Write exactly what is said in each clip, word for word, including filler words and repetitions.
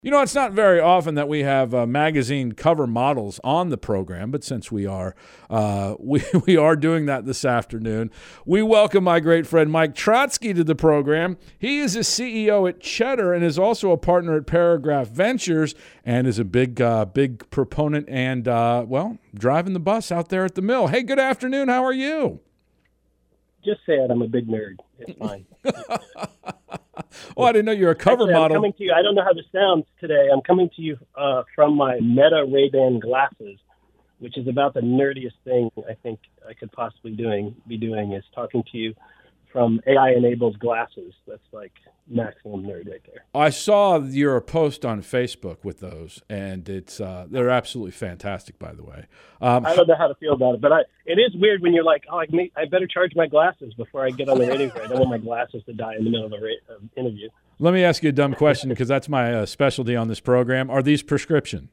You know, it's not very often that we have uh, magazine cover models on the program, but since we are, uh, we we are doing that this afternoon. We welcome my great friend Mike Trotsky to the program. He is a C E O at Cheddar and is also a partner at Paragraph Ventures, and is a big uh, big proponent and uh, well, driving the bus out there at the mill. Hey, good afternoon. How are you? Just say it. I'm a big nerd. It's fine. Oh, I didn't know you're a cover Actually, model. I'm coming to you. I don't know how this sounds today. I'm coming to you uh, from my Meta Ray-Ban glasses, which is about the nerdiest thing I think I could possibly doing be doing is talking to you from A I-enabled glasses. That's like maximum nerd right there. I saw your post on Facebook with those, and it's uh, they're absolutely fantastic, by the way. Um, I don't know how to feel about it, but I, it is weird when you're like, oh, I, may, I better charge my glasses before I get on the radio. I don't want my glasses to die in the middle of an ra- uh, interview. Let me ask you a dumb question, because that's my uh, specialty on this program. Are these prescription?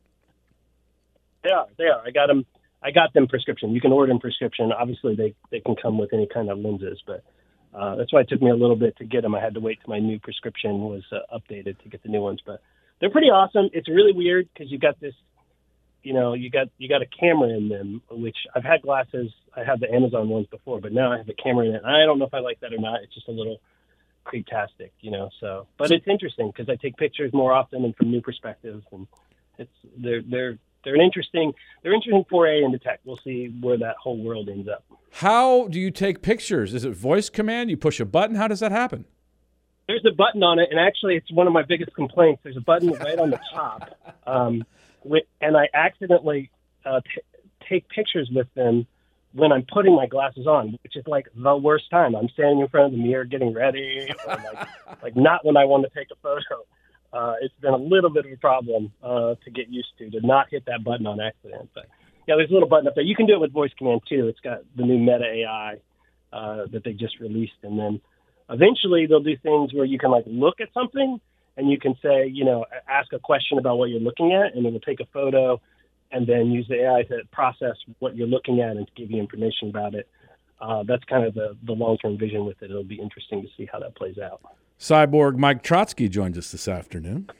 They are. They are. I got them. I got them prescription. You can order them prescription. Obviously, they, they can come with any kind of lenses, but uh, that's why it took me a little bit to get them. I had to wait till my new prescription was uh, updated to get the new ones. But they're pretty awesome. It's really weird because you got this, you know, you got you got a camera in them, which I've had glasses. I had the Amazon ones before, but now I have a camera in it. I don't know if I like that or not. It's just a little creep-tastic, you know. So, but it's interesting because I take pictures more often and from new perspectives, and it's they're they're. They're an interesting, they're interesting foray into tech. We'll see where that whole world ends up. How do you take pictures? Is it voice command? You push a button? How does that happen? There's a button on it, and actually it's one of my biggest complaints. There's a button right on the top, um, with, and I accidentally uh, t- take pictures with them when I'm putting my glasses on, which is like the worst time. I'm standing in front of the mirror getting ready, or like, like not when I want to take a photo. Uh, it's been a little bit of a problem uh, to get used to, to not hit that button on accident. But yeah, there's a little button up there. You can do it with voice command too. It's got the new Meta A I uh, that they just released. And then eventually they'll do things where you can like look at something and you can say, you know, ask a question about what you're looking at, and it will take a photo and then use the A I to process what you're looking at and to give you information about it. Uh, that's kind of the, the long-term vision with it. It'll be interesting to see how that plays out. Cyborg Mike Trotsky joins us this afternoon.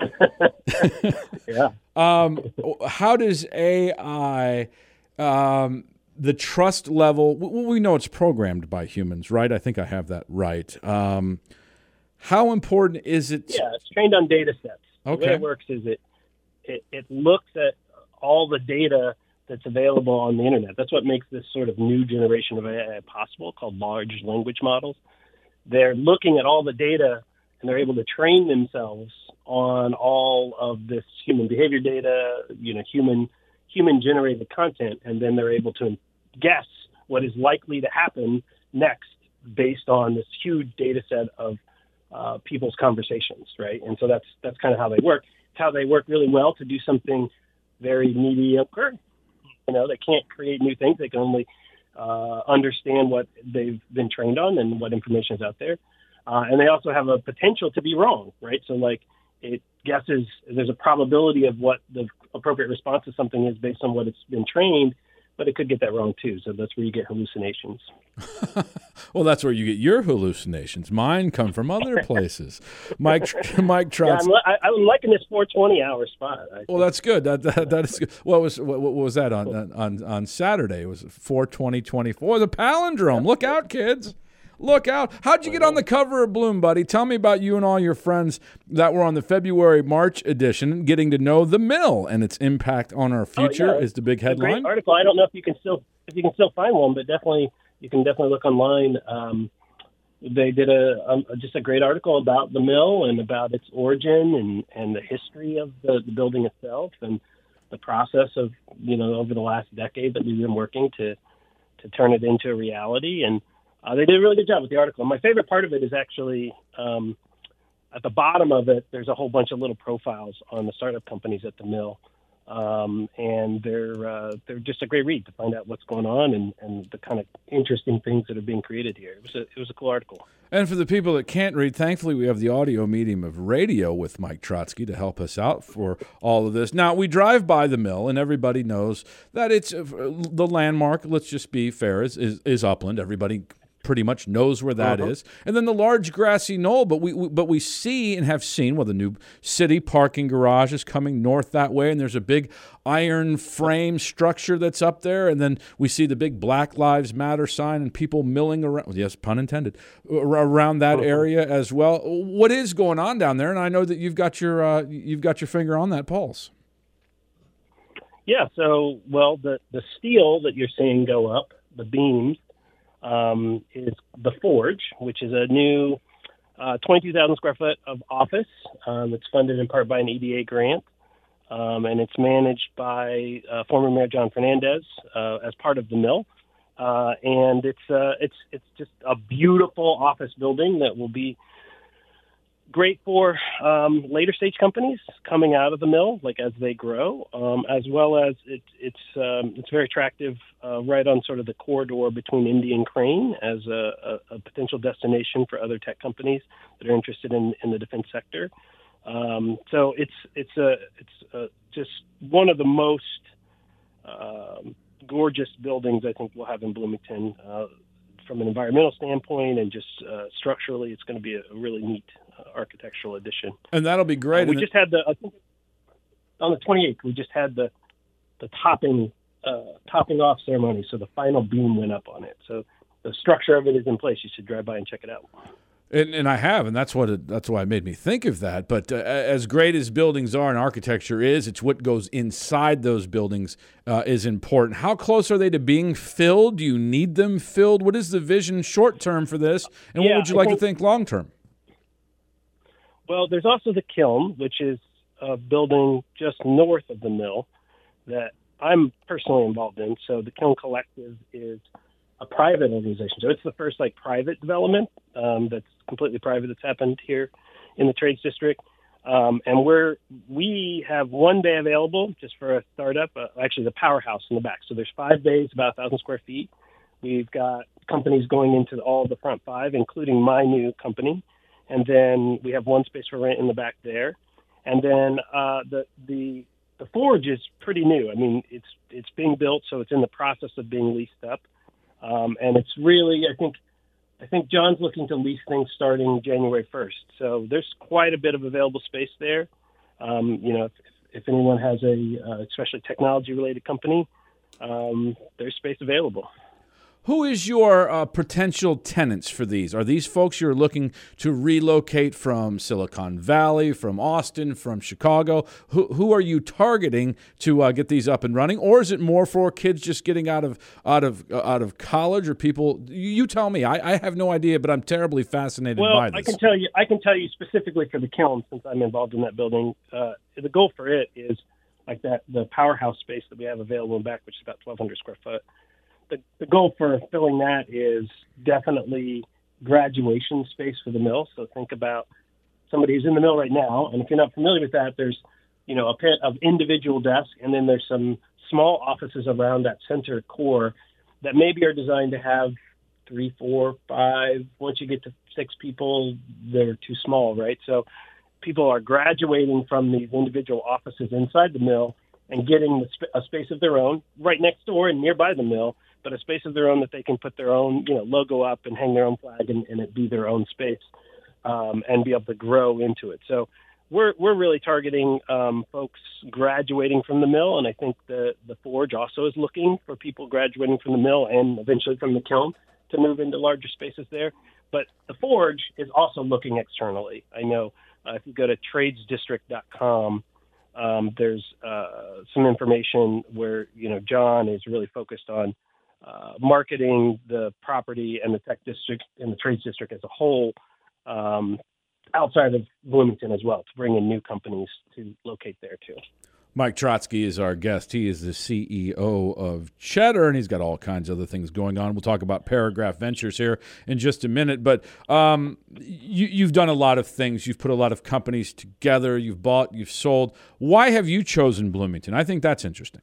Yeah. Um, how does A I, um, the trust level, we know it's programmed by humans, right? I think I have that right. Um, how important is it? Yeah, it's trained on data sets. Okay. The way it works is it, it, it looks at all the data that's available on the internet. That's what makes this sort of new generation of A I possible, called large language models. They're looking at all the data, and they're able to train themselves on all of this human behavior data, you know, human human generated content, and then they're able to guess what is likely to happen next based on this huge data set of uh, people's conversations, right? And so that's that's kind of how they work. It's how they work really well to do something very mediocre. You know, they can't create new things. They can only uh, understand what they've been trained on and what information is out there. Uh, and they also have a potential to be wrong, right? So, like, it guesses, there's a probability of what the appropriate response to something is based on what it's been trained, but it could get that wrong, too. So that's where you get hallucinations. Well, that's where you get your hallucinations. Mine come from other places. Mike Mike Trotsky. Yeah, I'm, li- I'm liking this four twenty hour spot. Well, that's good. That that, that is good. What was what, what was that on on on Saturday? It was four twenty twenty-four. The palindrome. Look out, kids. Look out. How'd you get on the cover of Bloom, buddy? Tell me about you and all your friends that were on the February-March edition, getting to know the mill and its impact on our future. Oh, yeah. Is the big It's a headline. great article. I don't know if you can still if you can still find one, but definitely you can definitely look online. Um, they did a um, just a great article about the mill and about its origin and, and the history of the, the building itself and the process of, you know, over the last decade that we've been working to to turn it into a reality. And Uh, they did a really good job with the article. And my favorite part of it is actually um, at the bottom of it, there's a whole bunch of little profiles on the startup companies at the mill. Um, and they're uh, they're just a great read to find out what's going on and, and the kind of interesting things that are being created here. It was a, it was a cool article. And for the people that can't read, thankfully we have the audio medium of radio with Mike Trotsky to help us out for all of this. Now, we drive by the mill, and everybody knows that it's uh, the landmark, let's just be fair, is, is, is Upland. Everybody pretty much knows where that Uh-huh. is. And then the large grassy knoll, but we, we but we see and have seen, well, the new city parking garage is coming north that way, and there's a big iron frame structure that's up there, and then we see the big Black Lives Matter sign and people milling around, yes, pun intended, around that area as well. What is going on down there? And I know that you've got your uh, you've got your finger on that pulse. Yeah, so, well, the, the steel that you're seeing go up, the beams, um, is the Forge, which is a new uh, twenty-two thousand square foot of office. Um, it's funded in part by an E D A grant, um, and it's managed by uh, former Mayor John Fernandez uh, as part of the mill. Uh, and it's uh, it's it's just a beautiful office building that will be great for um, later stage companies coming out of the mill, like as they grow, um, as well as it, it's um, it's very attractive uh, right on sort of the corridor between Indy and Crane as a, a, a potential destination for other tech companies that are interested in, in the defense sector. Um, so it's it's a it's a, just one of the most um, gorgeous buildings I think we'll have in Bloomington. Uh, from an environmental standpoint and just uh, structurally, it's going to be a, a really neat uh, architectural addition. And that'll be great. Uh, we just had the, I think on the twenty-eighth, we just had the the topping uh, topping off ceremony. So the final beam went up on it. So the structure of it is in place. You should drive by and check it out. And, and I have, and that's what it, that's why it made me think of that. But uh, as great as buildings are and architecture is, it's what goes inside those buildings uh, is important. How close are they to being filled? Do you need them filled? What is the vision short term for this, and Yeah, what would you I like think, to think long term? Well, there's also the kiln, which is a building just north of the mill that I'm personally involved in. So the Kiln Collective is a private organization. So it's the first like private development um, that's completely private that's happened here in the Trades District. Um, and we're, we have one bay available just for a startup, uh, actually the powerhouse in the back. So there's five bays, about a thousand square feet. We've got companies going into all the front five, including my new company. And then we have one space for rent in the back there. And then uh, the, the, the Forge is pretty new. I mean, it's, it's being built, so it's in the process of being leased up. Um, and it's really, I think, I think John's looking to lease things starting January first. So there's quite a bit of available space there. Um, you know, if, if anyone has a, uh, especially technology-related company, um, there's space available. Who is your uh, potential tenants for these? Are these folks you're looking to relocate from Silicon Valley, from Austin, from Chicago? Who who are you targeting to uh, get these up and running, or is it more for kids just getting out of out of uh, out of college, or people? You tell me. I, I have no idea, but I'm terribly fascinated well, by this. I can tell you. I can tell you specifically for the kiln, since I'm involved in that building. Uh, the goal for it is like that the powerhouse space that we have available in back, which is about twelve hundred square foot. The, the goal for filling that is definitely graduation space for the mill. So think about somebody who's in the mill right now. And if you're not familiar with that, there's, you know, a pit of individual desks, and then there's some small offices around that center core that maybe are designed to have three, four, five. Once you get to six people, they're too small, right? So people are graduating from these individual offices inside the mill and getting the sp- a space of their own right next door and nearby the mill, but a space of their own that they can put their own, you know, logo up and hang their own flag and, and it be their own space um, and be able to grow into it. So we're we're really targeting um, folks graduating from the mill, and I think the the Forge also is looking for people graduating from the mill and eventually from the kiln to move into larger spaces there. But the Forge is also looking externally. I know uh, if you go to trades district dot com, um, there's uh, some information where, you know, John is really focused on Uh, marketing the property and the tech district and the trades district as a whole um, outside of Bloomington as well, to bring in new companies to locate there too. Mike Trotsky is our guest. He is the C E O of Cheddar, and he's got all kinds of other things going on. We'll talk about Paragraph Ventures here in just a minute. But um, you, you've done a lot of things. You've put a lot of companies together. You've bought, you've sold. Why have you chosen Bloomington? I think that's interesting.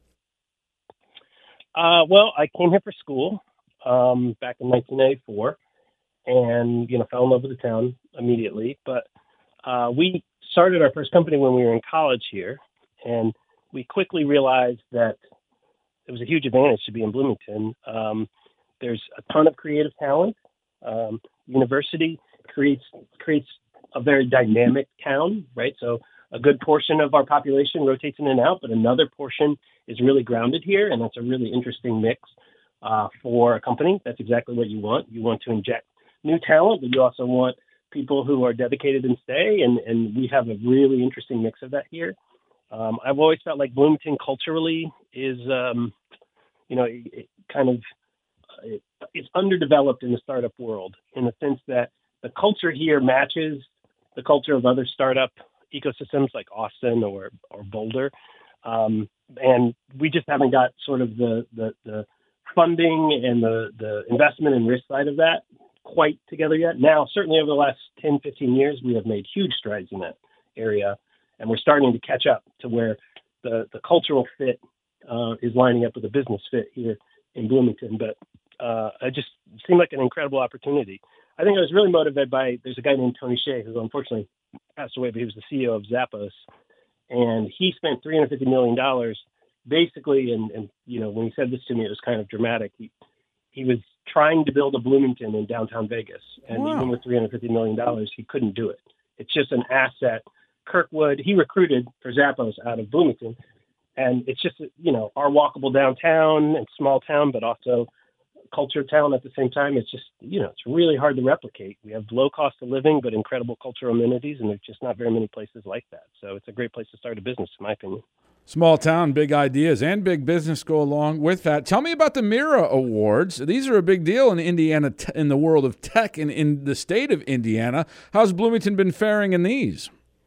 Uh, well, I came here for school um, back in nineteen ninety-four, and you know fell in love with the town immediately. But uh, we started our first company when we were in college here, and we quickly realized that it was a huge advantage to be in Bloomington. Um, there's a ton of creative talent. Um, university creates creates a very dynamic town, right? So a good portion of our population rotates in and out, but another portion is really grounded here, and that's a really interesting mix uh, for a company. That's exactly what you want. You want to inject new talent, but you also want people who are dedicated and stay, and, and we have a really interesting mix of that here. Um, I've always felt like Bloomington culturally is, um, you know, it, it kind of it, it's underdeveloped in the startup world in the sense that the culture here matches the culture of other startup ecosystems like Austin or or Boulder, um, and we just haven't got sort of the the, the funding and the, the investment and risk side of that quite together yet. Now, certainly over the last ten, fifteen years, we have made huge strides in that area, and we're starting to catch up to where the, the cultural fit uh, is lining up with the business fit here in Bloomington. But uh, it just seemed like an incredible opportunity. I think I was really motivated by, there's a guy named Tony Hsieh who unfortunately passed away, but he was the C E O of Zappos, and he spent three hundred fifty million dollars basically, and, and you know, when he said this to me, it was kind of dramatic. He, he was trying to build a Bloomington in downtown Vegas, and wow. even with three hundred fifty million dollars, he couldn't do it. It's just an asset. Kirkwood, he recruited for Zappos out of Bloomington, and it's just, you know, our walkable downtown and small town, but also culture town at the same time. It's just, you know, it's really hard to replicate. We have low cost of living, but incredible cultural amenities, and there's just not very many places like that. So it's a great place to start a business, in my opinion. Small town, big ideas, and big business go along with that. Tell me about the Mira Awards. These are a big deal in Indiana, in the world of tech, and in the state of Indiana. How's Bloomington been faring in these?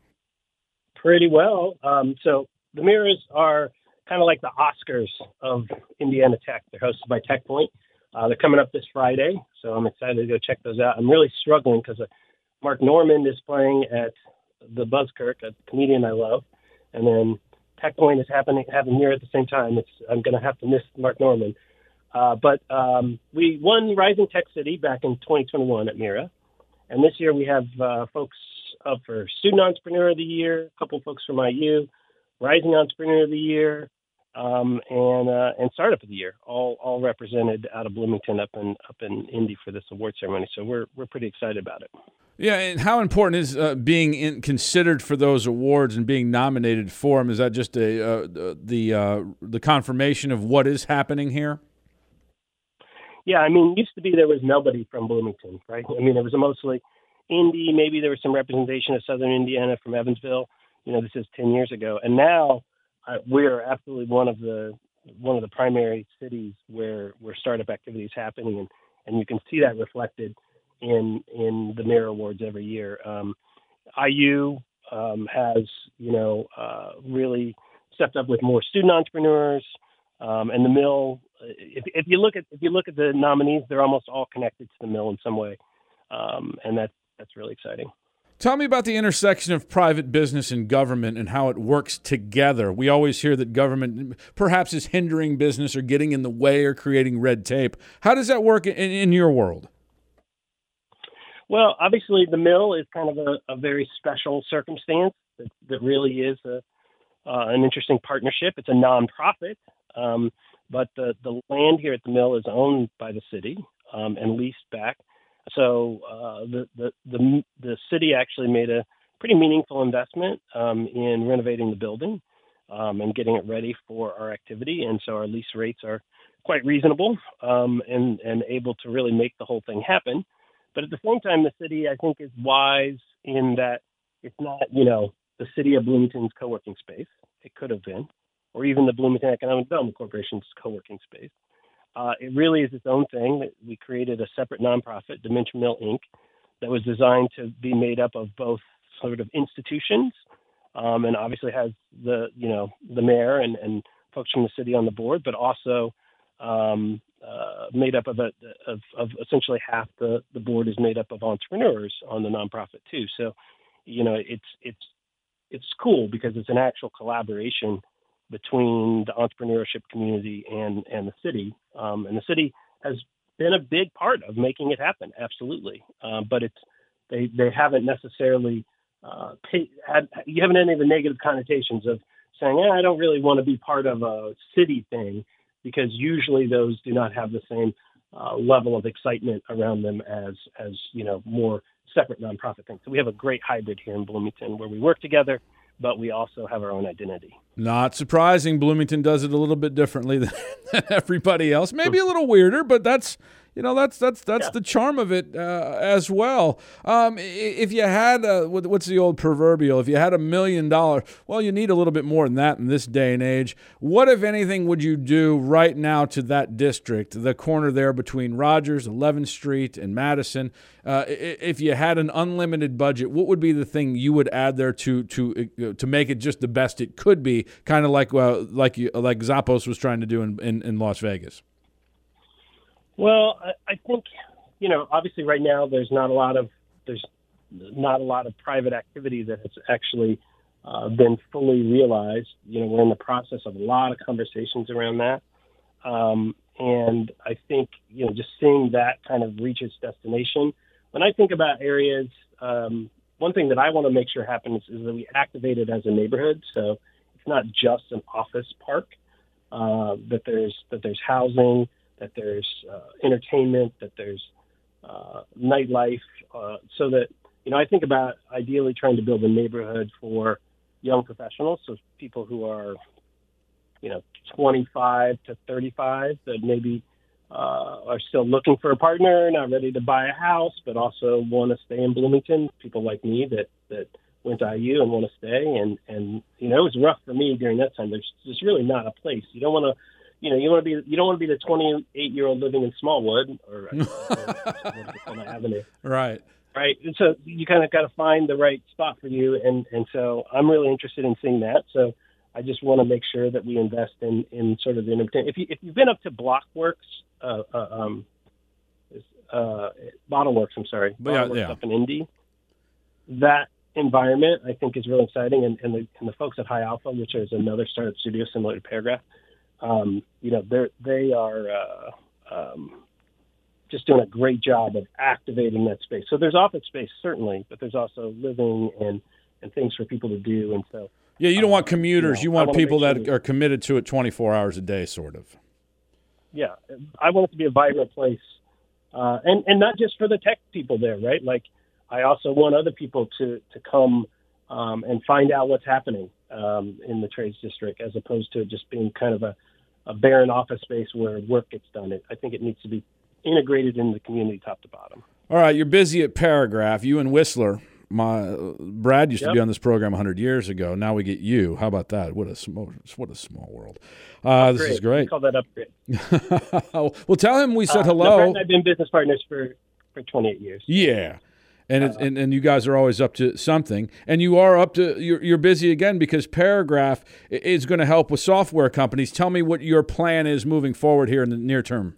Pretty well. Um, so the Miras are kind of like the Oscars of Indiana Tech. They're hosted by TechPoint. Uh, they're coming up this Friday, so I'm excited to go check those out. I'm really struggling because uh, Mark Normand is playing at the Buzzkirk, a comedian I love, and then TechPoint is happening happening here at the same time. It's I'm going to have to miss Mark Normand. Uh, but um, we won Rising Tech City back in twenty twenty-one at Mira, and this year we have uh, folks up for Student Entrepreneur of the Year, a couple folks from I U, Rising Entrepreneur of the Year, um, and uh, and Startup of the Year, all all represented out of Bloomington up in up in Indy for this award ceremony. So we're we're pretty excited about it. Yeah, and how important is uh, being in, considered for those awards and being nominated for them? Is that just a uh, the uh, the confirmation of what is happening here? Yeah, I mean, it used to be there was nobody from Bloomington, right? I mean, it was mostly Indy. Maybe there was some representation of Southern Indiana from Evansville. You know, this is ten years ago, and now uh, we're absolutely one of the one of the primary cities where where startup activity is happening, and and you can see that reflected in in the Mira Awards every year. Um, I U um, has, you know, uh, really stepped up with more student entrepreneurs, um, and the Mill. If, if you look at if you look at the nominees, they're almost all connected to the Mill in some way, um, and that's that's really exciting. Tell me about the intersection of private business and government and how it works together. We always hear that government perhaps is hindering business or getting in the way or creating red tape. How does that work in, in your world? Well, obviously, the Mill is kind of a, a very special circumstance that, that really is a, uh, an interesting partnership. It's a nonprofit, um, but the, the land here at the Mill is owned by the city um, and leased back. So uh, the, the the the city actually made a pretty meaningful investment um, in renovating the building um, and getting it ready for our activity. And so our lease rates are quite reasonable um, and and able to really make the whole thing happen. But at the same time, the city, I think, is wise in that it's not, you know, the city of Bloomington's co-working space. It could have been, or even the Bloomington Economic Development Corporation's co-working space. Uh, it really is its own thing. We created a separate nonprofit, Dimension Mill Incorporated, that was designed to be made up of both sort of institutions, um, and obviously has the, you know, the mayor and, and folks from the city on the board, but also um, uh, made up of, a, of of essentially half the, the board is made up of entrepreneurs on the nonprofit too. So, you know, it's it's it's cool because it's an actual collaboration between the entrepreneurship community and, and the city. Um, and the city has been a big part of making it happen, absolutely. Um, but it's they they haven't necessarily uh, pay, had, you haven't any of the negative connotations of saying, eh, I don't really want to be part of a city thing, because usually those do not have the same uh, level of excitement around them as as you know more separate nonprofit things. So we have a great hybrid here in Bloomington where we work together, but we also have our own identity. Not surprising. Bloomington does it a little bit differently than, than everybody else. Maybe a little weirder, but that's you know that's that's that's yeah. the charm of it uh, as well. Um, if you had a, what's the old proverbial? If you had a million dollars, well, you need a little bit more than that in this day and age. What, if anything, would you do right now to that district, the corner there between Rogers, eleventh Street, and Madison? Uh, if you had an unlimited budget, what would be the thing you would add there to to to make it just the best it could be? Kind of like uh, like you, like Zappos was trying to do in, in, in Las Vegas. Well, I, I think you know, obviously, right now there's not a lot of there's not a lot of private activity that has actually uh, been fully realized. You know, we're in the process of a lot of conversations around that, um, and I think you know, just seeing that kind of reach its destination. When I think about areas, um, one thing that I want to make sure happens is that we activate it as a neighborhood. So it's not just an office park. Uh, that there's that there's housing, that there's uh, entertainment, that there's uh, nightlife, uh, so that, you know, I think about ideally trying to build a neighborhood for young professionals, so people who are, you know, twenty-five to thirty-five that maybe uh, are still looking for a partner, not ready to buy a house, but also want to stay in Bloomington, people like me that, that went to I U and want to stay. And, and, you know, it was rough for me during that time. There's just really not a place. You don't want to, You know, you want to be you don't want to be the twenty-eight-year-old living in Smallwood or, or Avenue, right? Right. And so you kind of got to find the right spot for you, and, and so I'm really interested in seeing that. So I just want to make sure that we invest in, in sort of the entertainment. If you if you've been up to Blockworks, uh, uh, um, uh, Bottleworks, I'm sorry, Bottleworks yeah, yeah. up in Indy, that environment I think is really exciting, and, and the and the folks at High Alpha, which is another startup studio similar to Paragraph. Um, you know, they they are uh, um, just doing a great job of activating that space. So there's office space, certainly, but there's also living and, and things for people to do. And so, yeah, you don't uh, want commuters. You, know, you want people sure that are committed to it twenty-four hours a day, sort of. Yeah, I want it to be a vibrant place, uh, and and not just for the tech people there, right? Like, I also want other people to to come um, and find out what's happening um, in the trades district, as opposed to just being kind of a, a barren office space where work gets done. It, I think it needs to be integrated in the community top to bottom. All right, you're busy at Paragraph. You and Whistler. My uh, Brad used yep. to be on this program one hundred years ago. Now we get you. How about that? What a small, what a small world. Uh, this is great. We call that upgrade. Well, tell him we said uh, hello. No, Brad and I've been business partners for, for twenty-eight years. Yeah. And, it, and and you guys are always up to something, and you are up to you're, you're busy again because Paragraph is going to help with software companies. Tell me what your plan is moving forward here in the near term.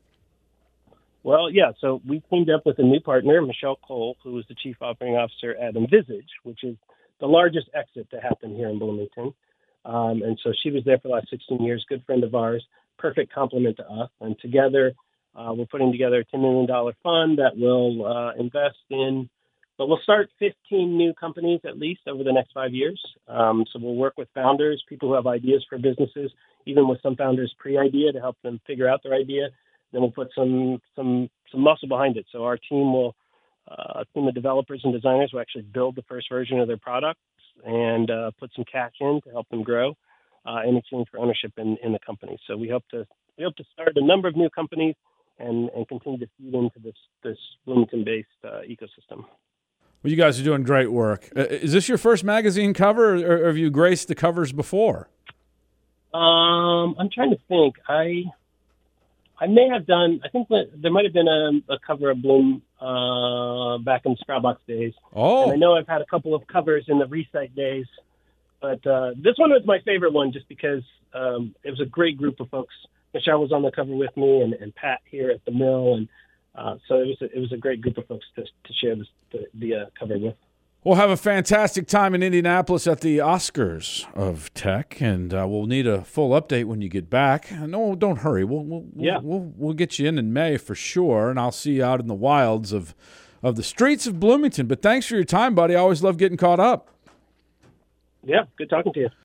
Well, yeah, so we teamed up with a new partner, Michelle Cole, who is the Chief Operating Officer at Envisage, which is the largest exit to happen here in Bloomington. Um, and so she was there for the last sixteen years, good friend of ours, perfect complement to us. And together, uh, we're putting together a ten million dollars fund that will uh, invest in, but we'll start fifteen new companies at least over the next five years. Um, so we'll work with founders, people who have ideas for businesses, even with some founders pre-idea to help them figure out their idea. Then we'll put some some some muscle behind it. So our team will, uh, a team of developers and designers will actually build the first version of their products and uh, put some cash in to help them grow uh, in exchange for ownership in, in the company. So we hope to we hope to start a number of new companies and, and continue to feed into this this Bloomington-based uh, ecosystem. Well, you guys are doing great work. Uh, is this your first magazine cover, or, or have you graced the covers before? Um, I'm trying to think. I. I may have done, I think that there might have been a, a cover of Bloom uh, back in the Sproubox days. Oh. And I know I've had a couple of covers in the Recite days. But uh, this one was my favorite one just because um, it was a great group of folks. Michelle was on the cover with me and, and Pat here at the Mill. And uh, so it was, a, it was a great group of folks to, to share this, the, the uh, cover with. We'll have a fantastic time in Indianapolis at the Oscars of Tech, and uh, we'll need a full update when you get back. No, don't hurry. We'll we'll, yeah. we'll we'll we'll get you in in May for sure, and I'll see you out in the wilds of of the streets of Bloomington. But thanks for your time, buddy. I always love getting caught up. Yeah, good talking to you.